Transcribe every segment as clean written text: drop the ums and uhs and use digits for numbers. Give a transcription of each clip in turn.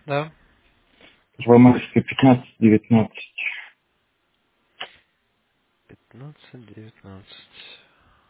Да. Первомайская, 15-19. 15-19.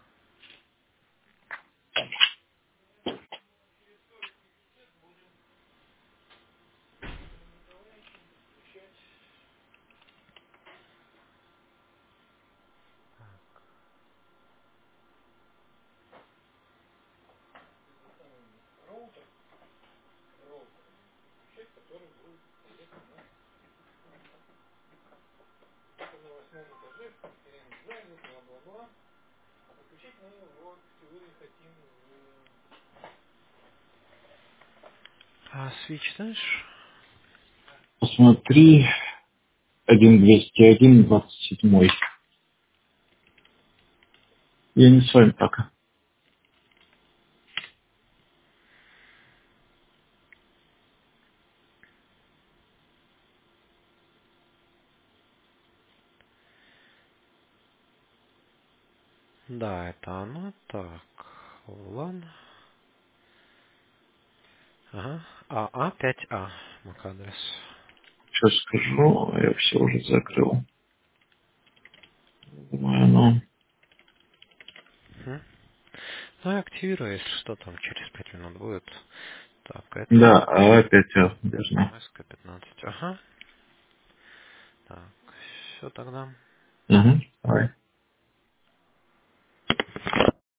А свич знаешь? Посмотри, 1201, 27. Я не с вами пока. Да, это оно. Так. Лан. Ага. АА5А. MAC-адрес. Сейчас скажу, я все уже закрыл. Думаю, оно... Мгм. Ну, я активирую, если что, там через 5 минут будет. Так, это Да, а опять должна. МСК 15. Ага. Так, все тогда. Угу. Давай.